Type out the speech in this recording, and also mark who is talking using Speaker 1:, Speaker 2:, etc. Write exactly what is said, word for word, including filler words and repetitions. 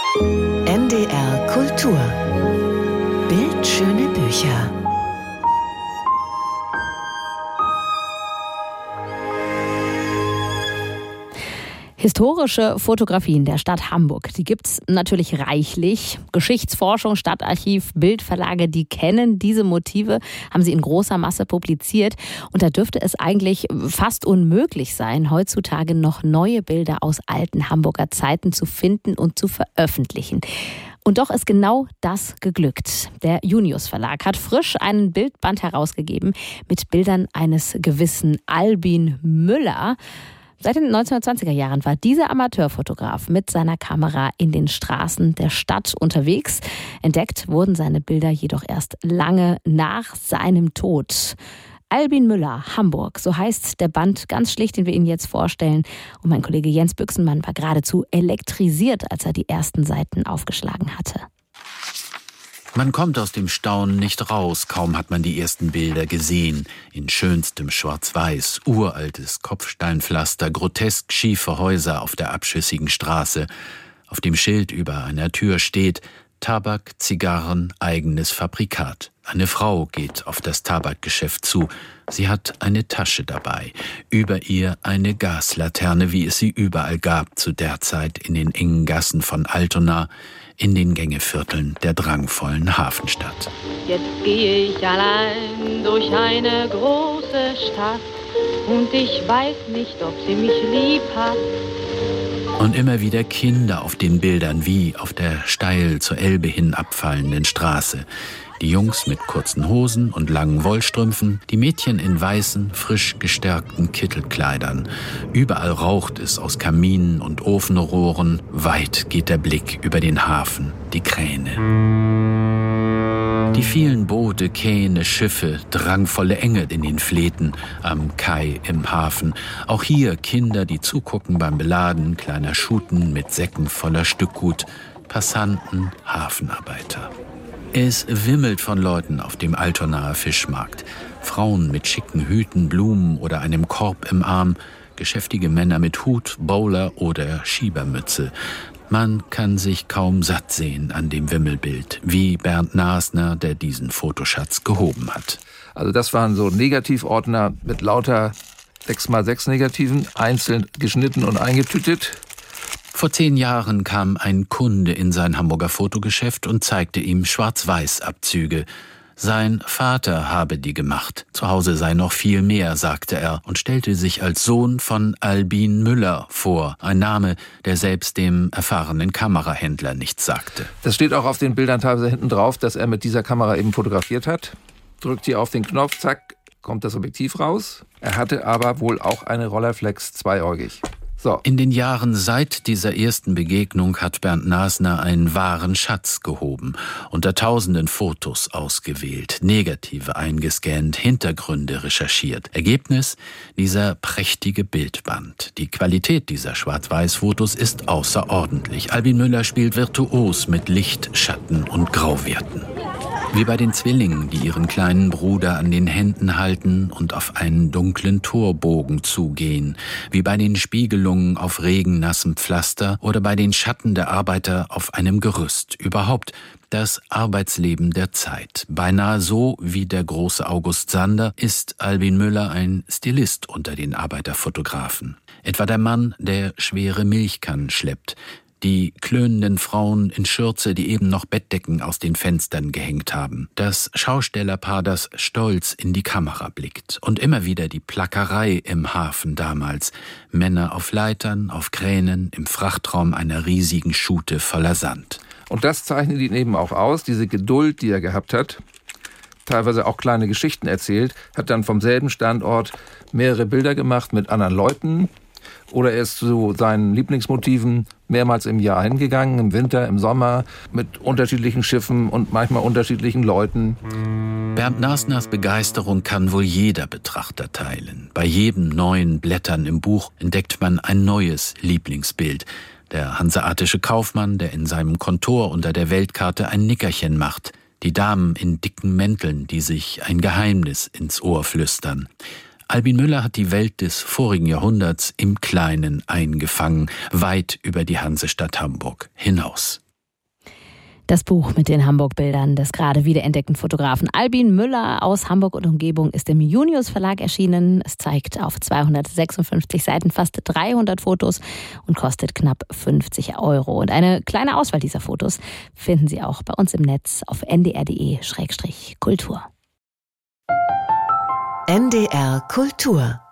Speaker 1: N D R Kultur. Bildschöne Bücher.
Speaker 2: Historische Fotografien der Stadt Hamburg, die gibt's natürlich reichlich. Geschichtsforschung, Stadtarchiv, Bildverlage, die kennen diese Motive, haben sie in großer Masse publiziert. Und da dürfte es eigentlich fast unmöglich sein, heutzutage noch neue Bilder aus alten Hamburger Zeiten zu finden und zu veröffentlichen. Und doch ist genau das geglückt. Der Junius Verlag hat frisch einen Bildband herausgegeben mit Bildern eines gewissen Albin Müller. Seit den neunzehnhundertzwanziger Jahren war dieser Amateurfotograf mit seiner Kamera in den Straßen der Stadt unterwegs. Entdeckt wurden seine Bilder jedoch erst lange nach seinem Tod. Albin Müller, Hamburg, so heißt der Band ganz schlicht, den wir Ihnen jetzt vorstellen. Und mein Kollege Jens Büchsenmann war geradezu elektrisiert, als er die ersten Seiten aufgeschlagen hatte.
Speaker 3: Man kommt aus dem Staunen nicht raus, kaum hat man die ersten Bilder gesehen. In schönstem Schwarz-Weiß, uraltes Kopfsteinpflaster, grotesk schiefe Häuser auf der abschüssigen Straße. Auf dem Schild über einer Tür steht: Tabak, Zigarren, eigenes Fabrikat. Eine Frau geht auf das Tabakgeschäft zu. Sie hat eine Tasche dabei. Über ihr eine Gaslaterne, wie es sie überall gab zu der Zeit in den engen Gassen von Altona, in den Gängevierteln der drangvollen Hafenstadt.
Speaker 4: Jetzt gehe ich allein durch eine große Stadt und ich weiß nicht, ob sie mich lieb hat.
Speaker 3: Und immer wieder Kinder auf den Bildern, wie auf der steil zur Elbe hin abfallenden Straße. Die Jungs mit kurzen Hosen und langen Wollstrümpfen, die Mädchen in weißen, frisch gestärkten Kittelkleidern. Überall raucht es aus Kaminen und Ofenrohren. Weit geht der Blick über den Hafen, die Kräne. Die vielen Boote, Kähne, Schiffe, drangvolle Enge in den Fleten, am Kai im Hafen. Auch hier Kinder, die zugucken beim Beladen kleiner Schuten mit Säcken voller Stückgut. Passanten, Hafenarbeiter. Es wimmelt von Leuten auf dem Altonaer Fischmarkt. Frauen mit schicken Hüten, Blumen oder einem Korb im Arm. Geschäftige Männer mit Hut, Bowler oder Schiebermütze. Man kann sich kaum satt sehen an dem Wimmelbild, wie Bernd Nasner, der diesen Fotoschatz gehoben hat.
Speaker 5: Also das waren so Negativordner mit lauter sechs mal sechs Negativen, einzeln geschnitten und eingetütet.
Speaker 3: Vor zehn Jahren kam ein Kunde in sein Hamburger Fotogeschäft und zeigte ihm Schwarz-Weiß-Abzüge. Sein Vater habe die gemacht. Zu Hause sei noch viel mehr, sagte er und stellte sich als Sohn von Albin Müller vor. Ein Name, der selbst dem erfahrenen Kamerahändler nichts sagte.
Speaker 5: Das steht auch auf den Bildern teilweise hinten drauf, dass er mit dieser Kamera eben fotografiert hat. Drückt hier auf den Knopf, zack, kommt das Objektiv raus. Er hatte aber wohl auch eine Rolleiflex zweieugig. So.
Speaker 3: In den Jahren seit dieser ersten Begegnung hat Bernd Nasner einen wahren Schatz gehoben, unter tausenden Fotos ausgewählt, Negative eingescannt, Hintergründe recherchiert. Ergebnis: dieser prächtige Bildband. Die Qualität dieser Schwarz-Weiß-Fotos ist außerordentlich. Albin Müller spielt virtuos mit Licht, Schatten und Grauwerten. Wie bei den Zwillingen, die ihren kleinen Bruder an den Händen halten und auf einen dunklen Torbogen zugehen. Wie bei den Spiegelungen auf regennassem Pflaster oder bei den Schatten der Arbeiter auf einem Gerüst. Überhaupt das Arbeitsleben der Zeit. Beinahe so wie der große August Sander ist Albin Müller ein Stilist unter den Arbeiterfotografen. Etwa der Mann, der schwere Milchkannen schleppt. Die klönenden Frauen in Schürze, die eben noch Bettdecken aus den Fenstern gehängt haben. Das Schaustellerpaar, das stolz in die Kamera blickt. Und immer wieder die Plackerei im Hafen damals. Männer auf Leitern, auf Kränen, im Frachtraum einer riesigen Schute voller Sand.
Speaker 5: Und das zeichnet ihn eben auch aus, diese Geduld, die er gehabt hat. Teilweise auch kleine Geschichten erzählt. Hat dann vom selben Standort mehrere Bilder gemacht mit anderen Leuten. Oder er ist zu seinen Lieblingsmotiven mehrmals im Jahr hingegangen, im Winter, im Sommer, mit unterschiedlichen Schiffen und manchmal unterschiedlichen Leuten.
Speaker 3: Bernd Nasners Begeisterung kann wohl jeder Betrachter teilen. Bei jedem neuen Blättern im Buch entdeckt man ein neues Lieblingsbild. Der hanseatische Kaufmann, der in seinem Kontor unter der Weltkarte ein Nickerchen macht. Die Damen in dicken Mänteln, die sich ein Geheimnis ins Ohr flüstern. Albin Müller hat die Welt des vorigen Jahrhunderts im Kleinen eingefangen, weit über die Hansestadt Hamburg hinaus.
Speaker 2: Das Buch mit den Hamburg-Bildern des gerade wiederentdeckten Fotografen Albin Müller aus Hamburg und Umgebung ist im Junius Verlag erschienen. Es zeigt auf zweihundertsechsundfünfzig Seiten fast dreihundert Fotos und kostet knapp fünfzig Euro. Und eine kleine Auswahl dieser Fotos finden Sie auch bei uns im Netz auf n d r punkt d e slash kultur.
Speaker 1: N D R Kultur